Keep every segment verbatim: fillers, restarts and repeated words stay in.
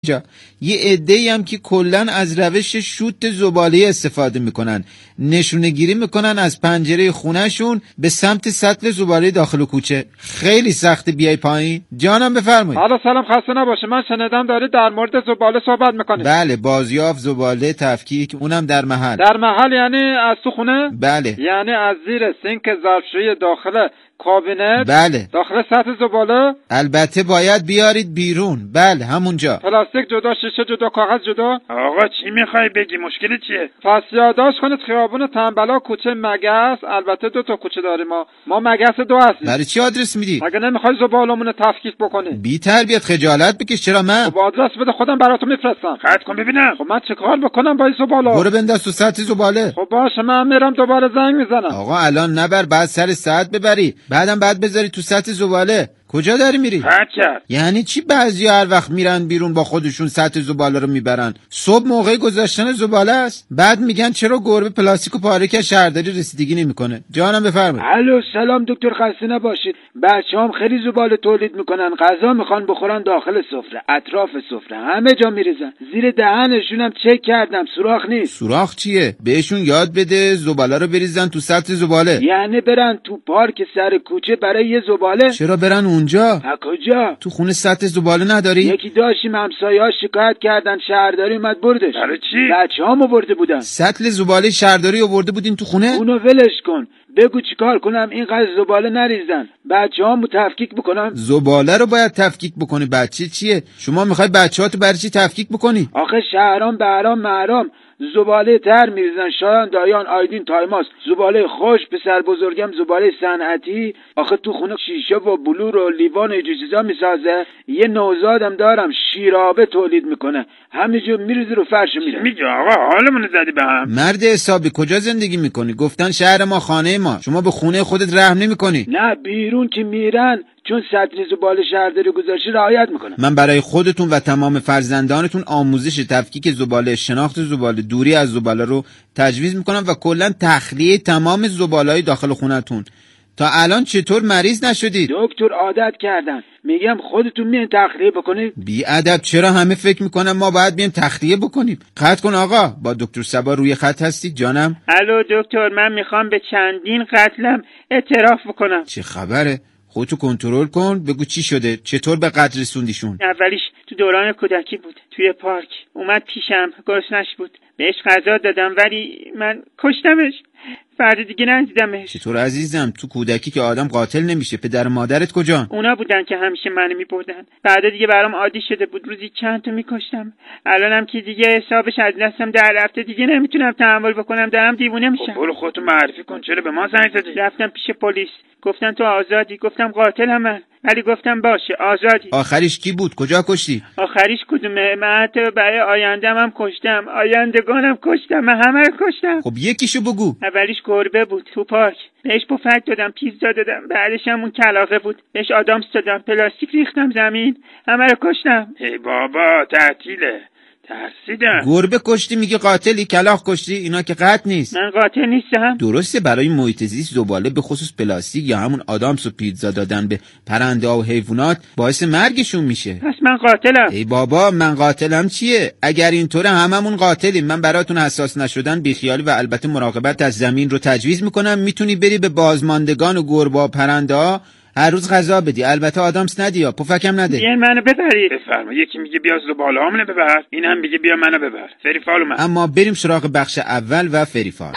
جا. یه عده‌ای هم که کلاً از روش شوت زباله استفاده میکنن، نشونه گیری میکنن از پنجره خونهشون به سمت سطل زباله داخل کوچه. خیلی سخته بیای پایین. جانم بفرمایید. حالا سلام، خسته نباشه. من شنیدم داری در مورد زباله صحبت میکنی. بله، بازیافت زباله، تفکیک، اونم در محل. در محل یعنی از تو خونه؟ بله. یعنی از زیر سینک ظرفشویی داخل کابینت؟ بله. داخل سطح زباله؟ البته باید بیارید بیرون. بله همونجا. پلاستیک جدا، شیشه جدا، کاغذ جدا. آقا چی میخوای بگی؟ مشکل چیه؟ پس یادداشت کنید خیابون تنبلا، کوچه مگس. البته دو تا کوچه داریم ما. ما مگس دو هستیم. برای چی آدرس میدی؟ مگه نمیخوای زبالمون تفکیک بکنی؟ بی تربیت خجالت بکش. چرا من؟ خب آدرس بده خودم براتون میفرستم. قطع کن ببینم. خب من چیکار بکنم با این زباله؟ برو بنداز تو سطح زباله. خب باشه، من میرم دوباره زنگ میزنم. آقا الان نبر، بعد سر ساعت ببری، بعدم بعد بذاری تو سطح زباله. کجا داری میری؟ هرچه. یعنی چی بعضی هر وقت میرن بیرون با خودشون سطح زباله رو میبرن؟ صبح موقع گذاشتن زباله است، بعد میگن چرا گربه پلاستیکو پاره کرد شهرداری رسیدگی نمیکنه. جانم بفرمایید. الو سلام دکتر، خسته نباشید. بچه‌هام خیلی زباله تولید میکنن، غذا میخوان بخورن داخل سفره، اطراف سفره، همه جا میریزن. زیر دهنشون هم چک کردم، سوراخ نیست. سوراخ چیه؟ بهشون یاد بده زباله رو بریزن تو سطح زباله. یعنی برن تو پارک سر کوچه برای یه زباله؟ چرا برن اونجا؟ ها کجا؟ تو خونه سطح زباله نداری؟ یکی داشتیم، همسایه‌ها شکایت کردن، شهرداری اومد بردش. برای چی؟ بچه‌هام آورده بودن. سطل زباله شهرداری آورده بودین تو خونه؟ اونو ولش کن. بگو چیکار کنم اینقدر زباله نریزن؟ بچه‌هامو تفکیک بکنم؟ زباله رو باید تفکیک بکنی. بچه چیه؟ شما میخوای بچه‌هاتو برای چی تفکیک بکنی؟ آخه شهرام بهرام محرام زباله تر میریزن. شایان دایان آیدین تایماس زباله خوش، پسر بزرگم زباله صنعتی. آخه تو خونه شیشه و بلور و لیوان و چیزا میسازه. یه نوزادم دارم شیرابه تولید میکنه، همینجور میریزه رو فرش میره. میگه آقا حالمون زدی به هم. مرد حسابی کجا زندگی میکنی؟ گفتن شهر ما خانه ما، شما به خونه خودت رحم نمیکنی؟ نه بیرون که میرن چون سطل زباله شهرداری گذاشته رعایت میکنن. من برای خودتون و تمام فرزندانتون آموزش تفکیک زباله، شناخت زباله، دوری از زباله رو تجویز میکنم و کلا تخلیه تمام زباله‌های داخل خونتون. تا الان چطور مریض نشدید؟ دکتر عادت کردن. میگم خودتون میان تخلیه بکنید. بی ادب، چرا همه فکر میکنن ما باید بیایم تخلیه بکنیم؟ قطع کن آقا. با دکتر صبا روی خط هستید جانم؟ الو دکتر، من میخوام به چندین قتلم اعتراف بکنم. چه خبره؟ خودتو کنترل کن، بگو چی شده؟ چطور به قتل رسوندیشون؟ اولیش تو دوران کودکی بود، توی پارک اومد پیشم، گرسنش بود، بهش غذا دادم ولی من کشتمش. فرد دیگه ندیدمش. چطور عزیزم؟ تو کودکی که آدم قاتل نمیشه. پدر و مادرت کجان؟ اونا بودن که همیشه منو میبردن. بعد دیگه برام عادی شده بود، روزی چند تا میکشتم. الانم که دیگه حسابش از دستم در رفته، دیگه نمیتونم تحمل بکنم، دارم دیوونه میشم. برو خودتو معرفی کن، چرا به ما زنگ زدی؟ رفتم پیش پلیس، گفتن تو آزادی. گفتم قاتلم من، ولی گفتم باشه آزادی. آخریش کی بود؟ کجا کشتی؟ آخریش کدومه؟ من حتی برای آیندم هم کشتم، آیندگانم کشتم، من همه رو کشتم. خب یکیشو بگو. اولیش گربه بود تو پارک، بهش پفک دادم، پیزا دادم. بعدش هم اون کلاغه بود، بهش آدامس دادم، پلاستیک ریختم زمین، همه رو کشتم. ای بابا تعطیله، ترسیدم. گربه کشتی میگه قاتلی، کلاغ کشتی، اینا که قتل نیست. من قاتل نیستم. درسته برای محیط زیست زباله به خصوص پلاستیک یا همون آدامس و پیتزا دادن به پرنده ها و حیوانات باعث مرگشون میشه. پس من قاتلم. ای بابا من قاتلم چیه؟ اگر اینطوره هممون قاتلیم. من براتون حساس نشدن، بیخیالی و البته مراقبت از زمین رو تجویز میکنم. میتونی بری به بازماندگان و گربه و پرنده ها هر روز غذا بدی، البته آدامس ندی یا پفکم نده. بیاین منو ببرید. بفرما. یکی میگه بیا زباله هامونو ببر، اینم میگه بیا منو ببر. فریفال اومد. اما بریم سراغ بخش اول و فریفال.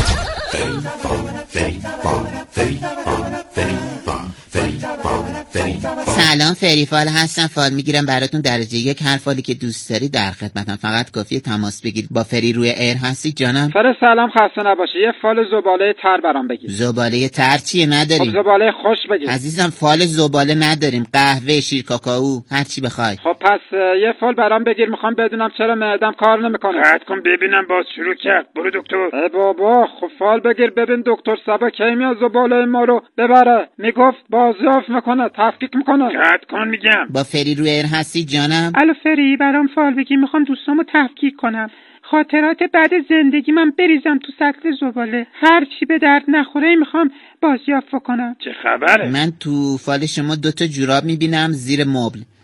سلام، فریفال هستم. فال میگیرم براتون درجه یک. هر فالی که دوست داری در خدمتم، فقط کافیه تماس بگیرید. با فری روی ایر هستی جانم؟ فر سلام، خسته نباشی. یه فال زباله تر برام بگیر. زباله تر چیه؟ نداریم. خب زباله خوش بگیر. عزیزم فال زباله نداریم، قهوه، شیر کاکائو، هر چی بخوای. خب پس یه فال برام بگیر، میخوام بدونم چرا معدم کار نمیکنه. قطع کن ببینم، باز شروع کرد. برو دکتر. ای بابا خب فال بگیر ببین دکتر صبا کی میاد زباله ما رو ببره. میگفت بازیافت میکنه، تفکیک میکنه. قطع کن میگم. با فری روی ایر هستی جانم؟ الو فری، برام فال بگی، میخوام دوستامو تفکیک کنم، خاطرات بعد زندگی من بریزم تو سطل زباله، هر چی به درد نخوره میخوام بازیافت کنم. چه خبره؟ من تو فال شما دوتا جوراب میبینم زیر مبل،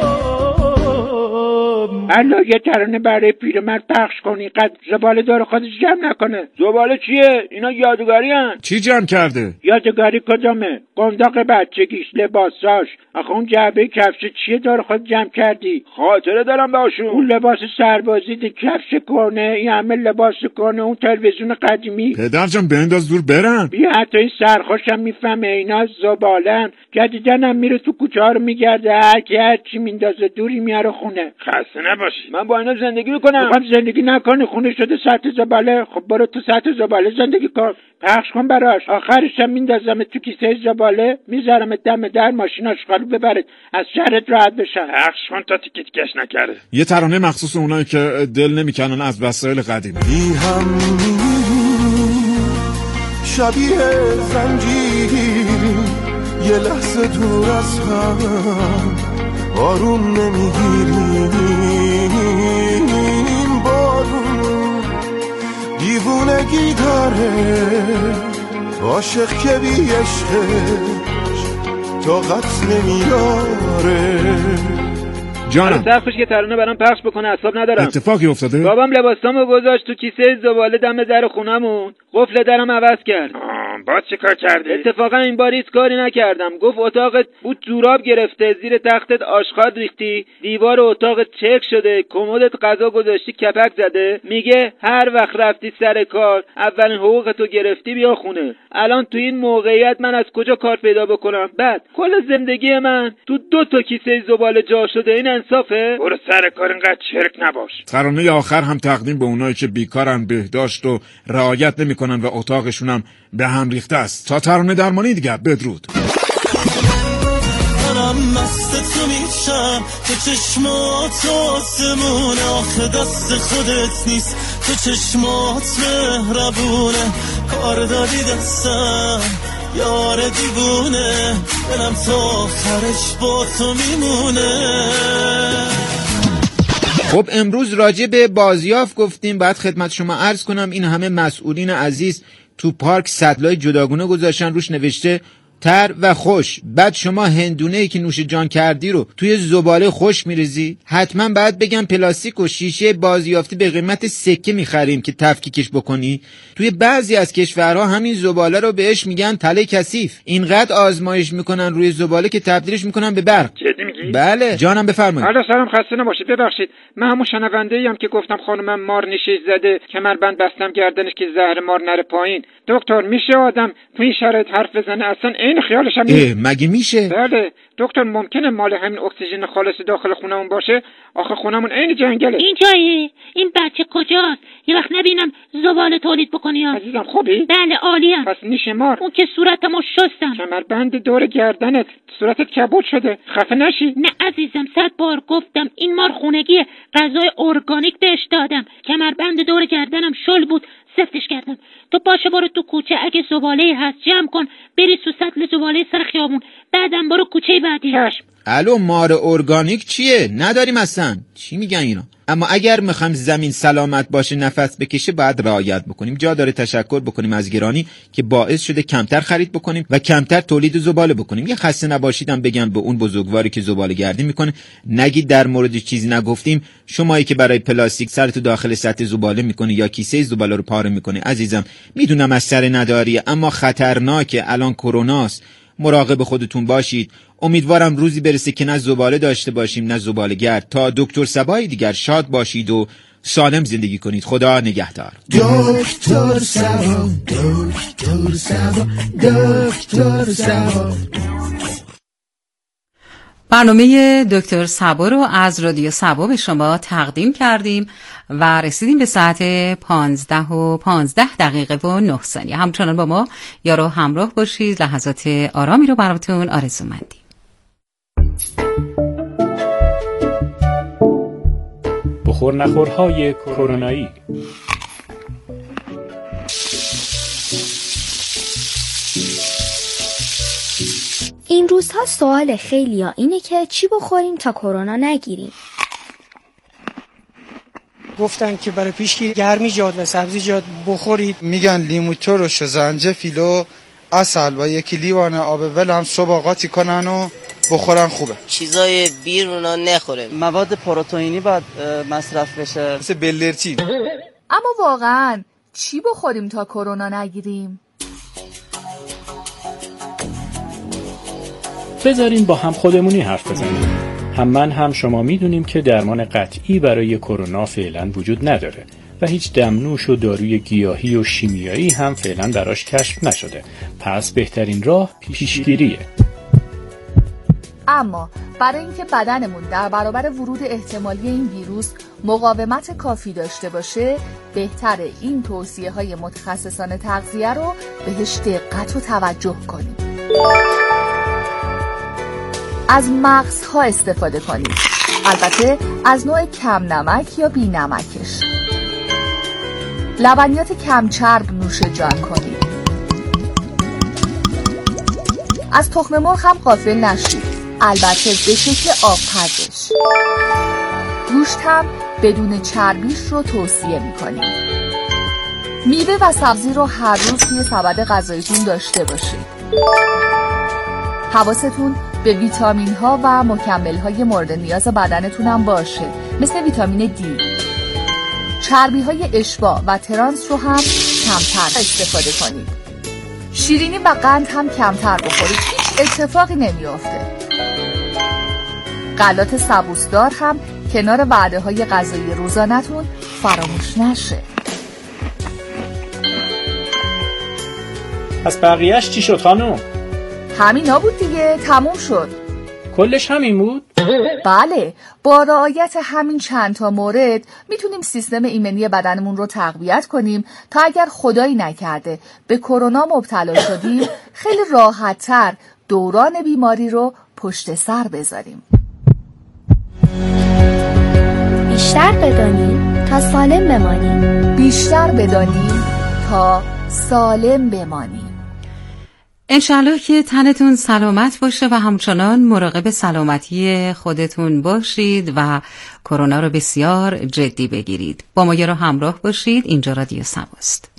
وای والا یه ترانه برای پیرمرد پخش کنی قد زباله داره خودش جمع نکنه. زباله چیه؟ اینا یادگاری هن. چی جمع کرده؟ یادگاری کدامه؟ قنداق بچگیش، لباساش. آخه اون جعبه کفش چیه داره خود جمع کردی؟ خاطره دارم باشون. اون لباس سربازی ده، کفش کنه، این همه لباس کنه، اون تلویزیون قدیمی. پدر جان بنداز دور برن. بیا حتی این سرخوشم میفهمه اینا زبالن. جدیدنم میره تو کوچه ها رو میگرده، هر کی هر چی میندازه دوری میاره خونه. خسته نباشی. من با اینا زندگی میکنم. میخوام زندگی نکنی، خونه شده سطح زباله. خب برو تو سطح زباله زندگی کن، پخش کن براش. آخرش هم میندازم تو کیسه زباله، میذارم دم در، ماشین آشغالو ببرید، از شهرت راحت بشن. پخش کن تا تیکت کش نکرده. یه ترانه مخصوص اونایی که دل نمیکنن از وسایل قدیمی. بی هم شبیه زنجیری، یه لحظه دور از هم آروم نمیگیریم. بارون دیوونگی داره، عاشق که بی عشقش طاقت نمیاره. جانم سرخوش که ترانه برام پخش بکنه، اصاب ندارم. اتفاقی افتاده؟ بابام لباسامو گذاشت تو کیسه زباله دم در خونمون، قفل درم عوض کرد. باز چه کار کردی؟ اتفاقا این بار هیچ کاری نکردم. گفت اتاقت بود جوراب گرفته، زیر تختت آشغال ریختی، دیوار اتاقت چرک شده، کمدت غذا گذاشتی کپک زده. میگه هر وقت رفتی سر کار اولین حقوقتو گرفتی، بیا خونه. الان تو این موقعیت من از کجا کار پیدا بکنم؟ بعد کل زندگی من تو دو تا کیسه زباله جا شده. این انصافه؟ برو سر کار، اینقدر چرک نباش. ترانه آخر هم تقدیم به اونایی که بیکارن، بهداشت و رعایت نمیکنن و اتاقشونم به هم ریخته است. تا ترانه درمانی دیگه، بدرود. منم مست تو میشم، تو چشمات آسمونه، آخه دست خودت نیست، تو چشمات مهربونه، کار دادی دستم یار دیوونه، دلم تا آخرش با تو میمونه. خب امروز راجع به بازیافت گفتیم. بعد خدمت شما عرض کنم این همه مسئولین عزیز تو پارک سطلای جداگونه گذاشتن، روش نوشته تر و خوش. بعد شما هندونه‌ای که نوش جان کردی رو توی زباله خوش میریزی. حتما باید بگم پلاستیک و شیشه بازیافتی به قیمت سکه میخریم که تفکیکش بکنی. توی بعضی از کشورها همین زباله رو بهش میگن تله کثیف. اینقدر آزمایش میکنن روی زباله که تبدیلش میکنن به برق. جدی میگی؟ بله جانم بفرمایید. حالا سلام، خسته نباشید. ببخشید من همون شنونده‌ای ام که گفتم خانمم مار نیشش زده، کمربند بستم گردنش که زهر مار نره پایین. دکتر میشه آدم تو این شرایط حرف بزنه؟ اصلا این خیالش هم نیست. مگه میشه؟ بله دکتر، ممکنه مال همین اکسیژن خالص داخل خونمون باشه. آخه خونمون عین جنگله. این جایه؟ این بچه کجاست؟ یه وقت نبینم زباله تولید بکنی ها. عزیزم خوبی؟ بله عالیم. پس نیش مار. اون که صورتمو شستم. کمربند دور گردنت، صورتت کبود شده، خفه نشی. نه عزیزم، صد بار گفتم این مار خونگیه، غذای ارگانیک بهش دادم. کمربند دور گردنم شل بود، سفتش کردم. تو باشه برو تو کوچه، اگه زباله هست جمع کن، بری تو سطل زباله سر خیابون، بعدم برو کوچه بعدی. چشم. الو مار ارگانیک چیه؟ نداریم اصلا. چی میگن اینا؟ اما اگر میخوایم زمین سلامت باشه، نفس بکشه، باید رعایت بکنیم. جا داره تشکر بکنیم از گرانی که باعث شده کمتر خرید بکنیم و کمتر تولید زباله بکنیم. یه خسته نباشیدم بگم به اون بزرگواری که زباله گردی میکنه، نگید در مورد چیزی نگفتیم. شمایی که برای پلاستیک سرتو داخل سطح زباله میکنی یا کیسه زباله رو پاره میکنی، عزیزم میدونم از سر نداریه، اما خطرناکه. الان کروناست، مراقب خودتون باشید. امیدوارم روزی برسه که نه زباله داشته باشیم نه زباله گرد. تا دکتر سبای دیگر شاد باشید و سالم زندگی کنید. خدا نگهدار. دکتر سبا، دکتر سبا، دکتر سبا. برنامه دکتر سبا رو از رادیو سبا به شما تقدیم کردیم و رسیدیم به ساعت پانزده و پانزده دقیقه و نه ثانیه. همچنان با ما یارو همراه باشید. لحظات آرامی رو براتون آرزو مندیم. بخور نخورهای کرونایی. این روزها سوال خیلیا اینه که چی بخوریم تا کرونا نگیریم. گفتن که برای پیشگیری گرمیجات و سبزیجات بخورید. میگن لیمو ترش و زنجفیل و عسل و یکی لیوان آب ول هم صبح آقاتی کنن و بخورن خوبه. چیزای بیرونا نخوره. مواد پروتئینی باید مصرف بشه، مثل بلدرچین. اما واقعا چی بخوریم تا کرونا نگیریم؟ بذارین با هم خودمونی حرف بزنیم. هم من هم شما میدونیم که درمان قطعی برای کرونا فعلا وجود نداره و هیچ دمنوش و داروی گیاهی و شیمیایی هم فعلا براش کشف نشده. پس بهترین راه پیشگیریه. اما برای اینکه بدنمون در برابر ورود احتمالی این ویروس مقاومت کافی داشته باشه، بهتره این توصیه های متخصصان تغذیه رو بهش دقت و توجه کنیم. از مغزها استفاده کنید، البته از نوع کم نمک یا بی نمکش. لبنیات کم چرب نوش جان کنید. از تخم مرغ هم غافل نشید، البته به شکل آبپزش. گوشت هم بدون چربیش رو توصیه می‌کنیم. میوه و سبزی رو هر روز توی سبد غذاییتون داشته باشید. حواستون به ویتامین ها و مکمل های مورد نیاز بدنتون هم باشه، مثل ویتامین دی. چربی های اشباع و ترانس رو هم کمتر استفاده کنید. شیرینی و قند هم کمتر بخورید، هیچ اتفاقی نمیافته. غلات سبوسدار هم کنار وعده های غذایی روزانه‌تون فراموش نشه. پس بقیهش چی شد خانم؟ همینا بود دیگه، تموم شد. کلش همین بود؟ بله، با رعایت همین چند تا مورد میتونیم سیستم ایمنی بدنمون رو تقویت کنیم تا اگر خدایی نکرده به کرونا مبتلا شدیم خیلی راحت‌تر دوران بیماری رو پشت سر بذاریم. بیشتر بدانیم تا سالم بمانیم. بیشتر بدانیم تا سالم بمانیم. انشالله که تنتون سلامت باشه و همچنان مراقب سلامتی خودتون باشید و کرونا رو بسیار جدی بگیرید. با ما رو همراه باشید. اینجا رادیو سباست.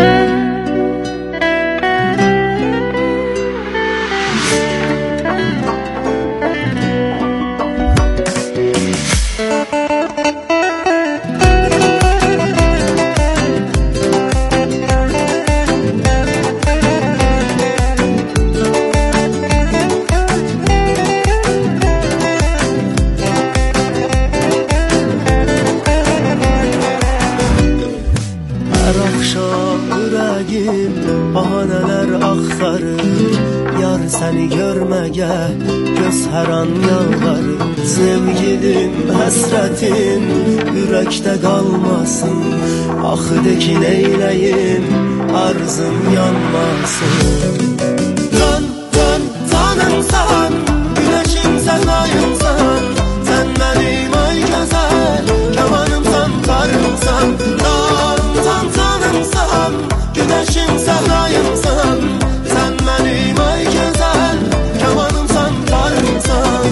Seni görmeye göz her an yalvarır. Sevgilim hasretin yürekte kalmasın. Ah de ki neyleyim arzım yanmasın. Dön dön tanımsan güneşim sen ayımsan. Sen benim ay güzel kemanımsan karımsan. Dön dön tanımsan güneşim sen ayımsan. Sen benim ay güzel kemanımsan karımsan.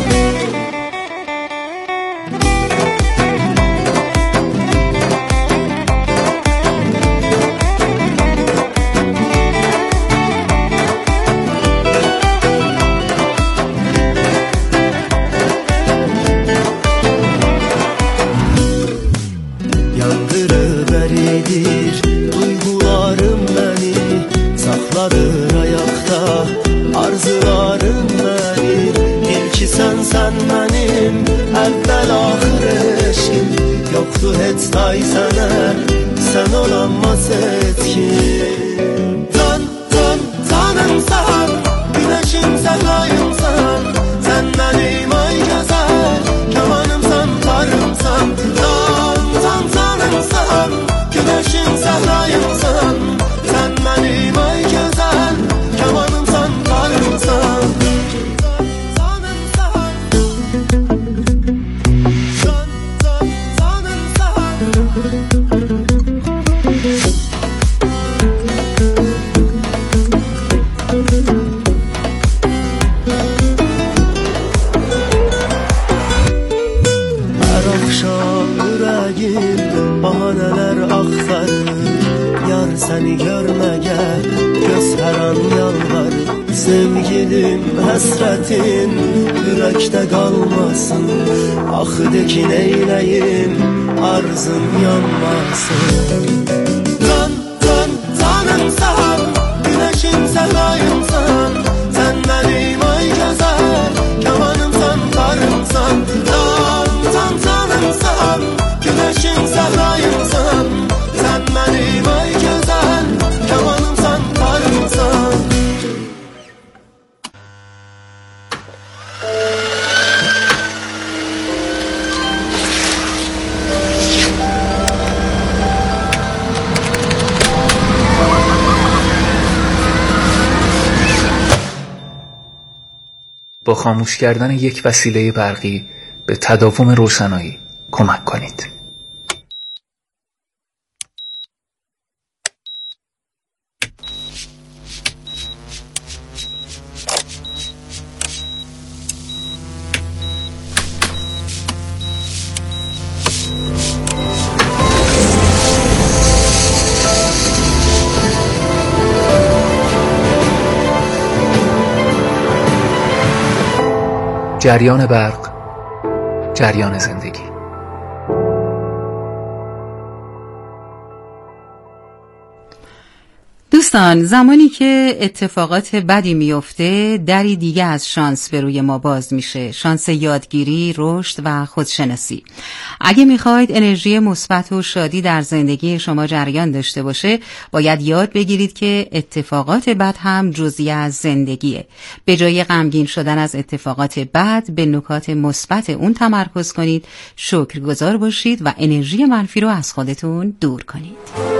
Yandırıveridir duygularım beni, sakladır ayakta arzularım benim. İlki sen sen benim evvel ahir eşkim. Yoktu hiç tay sana sen olamaz etkin. Dön dön tanımsan güneşim sen ayımsan. Sen benim ay güzel kemanımsan karımsan. Dön dön tanımsan güneşim sen ayımsan. Sen benim ay güzel kemanımsan karımsan. Her akşam yüreğim bahaneler aktarır. Yar seni görmeye göz her an yalvarır. Sevgilim dedim həsrətin ürəkdə qalmasın. Axı de ki neyləyim arzın yanmasın. Can can canımsan, güneşim səhrayımsan, sən mənim ay gözəl kamanımsan, tarımsan. Can can canımsan, güneşim səhrayımsan, sən mənim ay gözəl kamanımsan, tarımsan. با خاموش کردن یک وسیله برقی به تداوم روشنایی کمک کنید. جریان برق، جریان زندگی. دوستان، زمانی که اتفاقات بدی میفته دری دیگه از شانس به روی ما باز میشه، شانس یادگیری، رشد و خودشناسی. اگه میخواید انرژی مثبت و شادی در زندگی شما جریان داشته باشه، باید یاد بگیرید که اتفاقات بد هم جزئی از زندگیه. به جای غمگین شدن از اتفاقات بد، به نکات مثبت اون تمرکز کنید، شکرگزار باشید و انرژی منفی رو از خودتون دور کنید.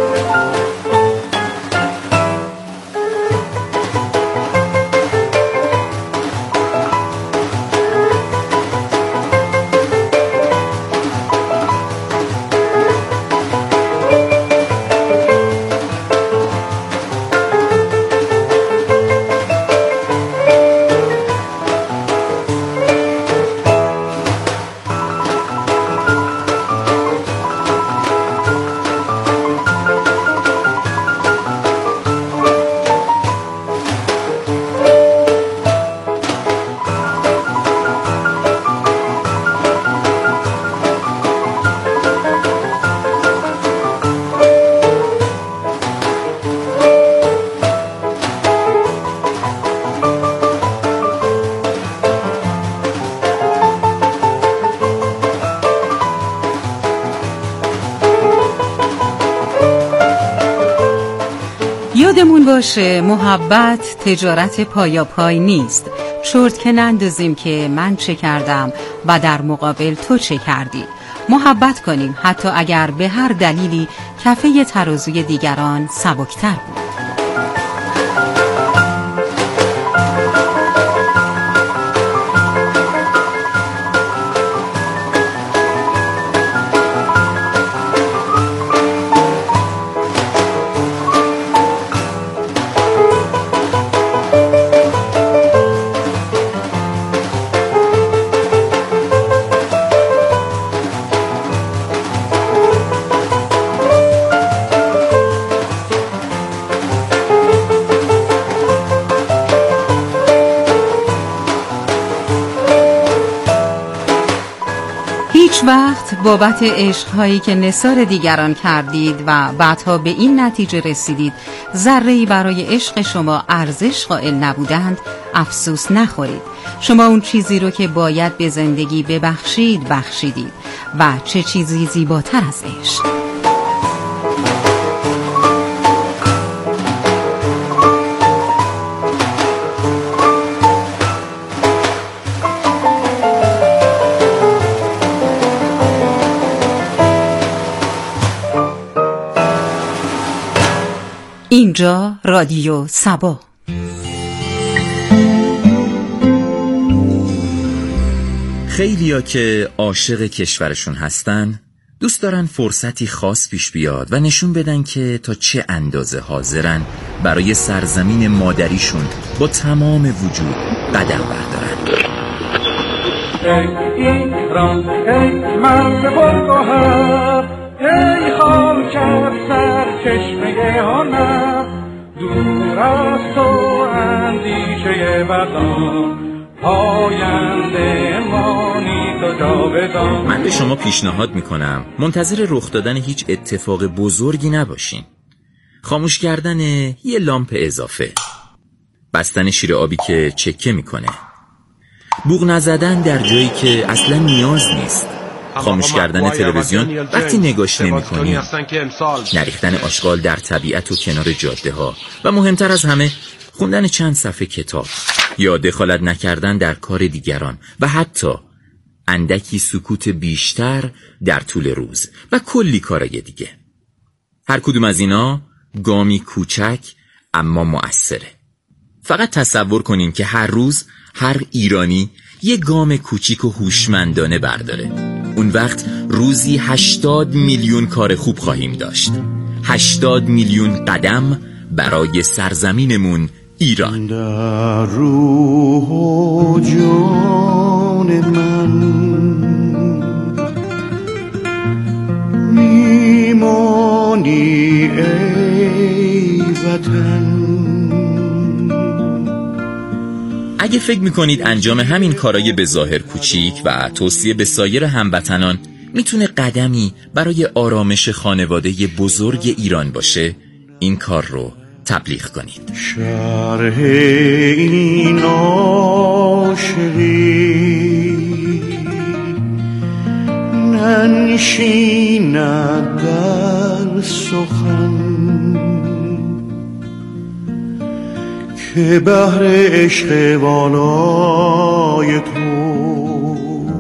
یادمون باشه محبت تجارت پایاپای نیست. چرت که نندازیم که من چه کردم و در مقابل تو چه کردی. محبت کنیم حتی اگر به هر دلیلی کفه ترازوی دیگران سبکتر بود. هیچ وقت بابت عشق‌هایی که نثار دیگران کردید و بعدها به این نتیجه رسیدید ذره‌ای برای عشق شما ارزش قائل نبودند افسوس نخورید. شما اون چیزی رو که باید به زندگی ببخشید بخشیدید و چه چیزی زیباتر از عشق. اینجا رادیو سبا. خیلیا که عاشق کشورشون هستن دوست دارن فرصتی خاص پیش بیاد و نشون بدن که تا چه اندازه حاضرن برای سرزمین مادریشون با تمام وجود قدم بردارن. ای ایران ای مرد پرگوهر، ای خاک سر چشمه هنر، دور از تو اندیشه وطن، پاینده مانی تو جاودان. من به شما پیشنهاد میکنم منتظر رخ دادن هیچ اتفاق بزرگی نباشین. خاموش کردن یه لامپ اضافه، بستن شیر آبی که چکه میکنه، بوق نزدن در جایی که اصلا نیاز نیست، خاموش کردن تلویزیون وقتی نگاش نمی‌کنی، نریختن آشغال در طبیعت و کنار جاده ها و مهمتر از همه خوندن چند صفحه کتاب یا دخالت نکردن در کار دیگران و حتی اندکی سکوت بیشتر در طول روز و کلی کارای دیگه. هر کدوم از اینا گامی کوچک اما مؤثره. فقط تصور کنین که هر روز هر ایرانی یه گام کوچیک و هوشمندانه برداره. اون وقت روزی هشتاد میلیون کار خوب خواهیم داشت. هشتاد میلیون قدم برای سرزمینمون ایران. در روح و جان من میمانی ای وطن. اگه فکر میکنید انجام همین کارای به ظاهر کوچیک و توصیه به سایر هموطنان میتونه قدمی برای آرامش خانواده بزرگ ایران باشه، این کار رو تبلیغ کنید. شرح این عاشقی ننشیند در سخن، که بحر عشق والای تو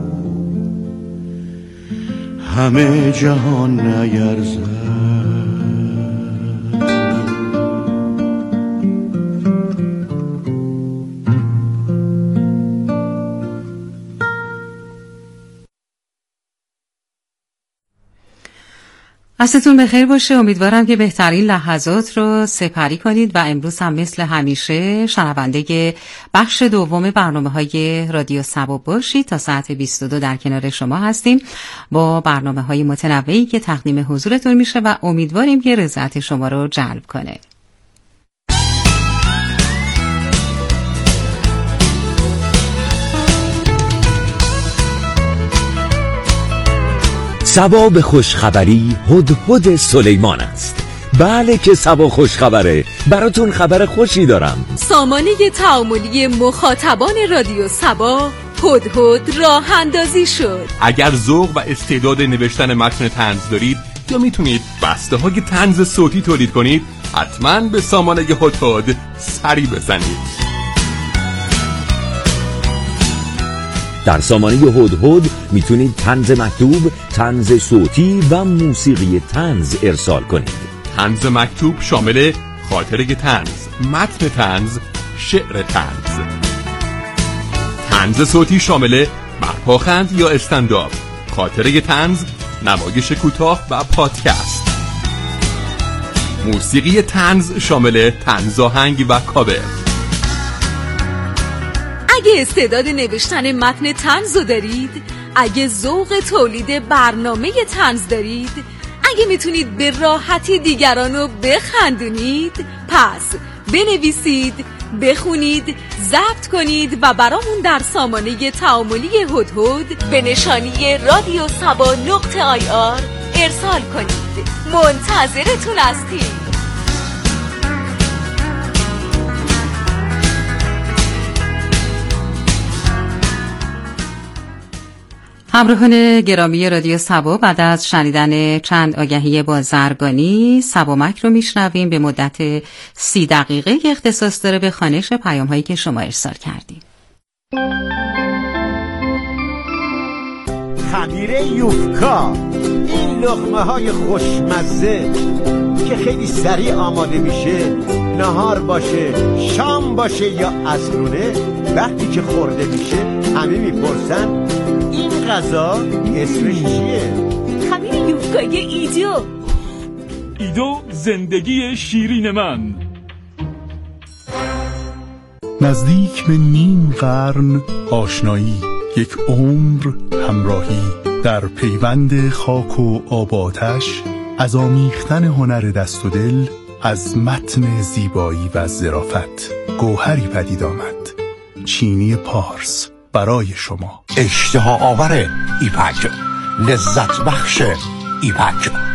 همه جهان نیرزد. عصرتون بخیر باشه. امیدوارم که بهترین لحظات رو سپری کنید و امروز هم مثل همیشه شنونده بخش دوم برنامه‌های رادیو سبا باشید. تا ساعت بیست و دو در کنار شما هستیم با برنامه‌های متنوعی که تقدیم حضورتون میشه و امیدواریم که رضایت شما رو جلب کنه. سبا به خوشخبری هدهد سلیمان است. بله که سبا خوشخبره، براتون خبر خوشی دارم. سامانه تعاملی مخاطبان رادیو سبا هدهد راه اندازی شد. اگر ذوق و استعداد نوشتن متن طنز دارید یا میتونید بسته های طنز صوتی تولید کنید، حتما به سامانه هدهد سری بزنید. در سامانه هدهد میتونید طنز مکتوب، طنز صوتی و موسیقی طنز ارسال کنید. طنز مکتوب شامل خاطره طنز، متن طنز، شعر طنز. طنز صوتی شامل برپاخند یا استنداپ، خاطره طنز، نمایش کوتاه و پادکست. موسیقی طنز شامل طنز آهنگ و کاور. اگه استعداد نوشتن متن طنز دارید، اگه ذوق تولید برنامه طنز دارید، اگه میتونید به راحتی دیگران رو بخندونید، پس بنویسید، بخونید، ضبط کنید و برامون در سامانه تعاملی هدهد به نشانی رادیو سبا نقطه آی آر ارسال کنید. منتظرتون هستیم. همراهان گرامی رادیو سبا، بعد از شنیدن چند آگهی بازرگانی، سبامک رو میشنویم به مدت سی دقیقه که اختصاص داره به خوانش پیام هایی که شما ارسال کردیم. خمیر یوفکا، این لقمه های خوشمزه که خیلی سریع آماده میشه، نهار باشه، شام باشه یا عصرونه، وقتی که خورده میشه همه میپرسن این غذا اسمش چیه؟ خمیر یوفکای ایدو. ایدو زندگی شیرین من. نزدیک به نیم قرن آشنایی، یک عمر همراهی، در پیوند خاک و آب و آتش، از آمیختن هنر دست و دل از متن زیبایی و ظرافت گوهری پدید آمد. چینی پارس برای شما. اشتها آور ایپک، لذت بخش ایپک.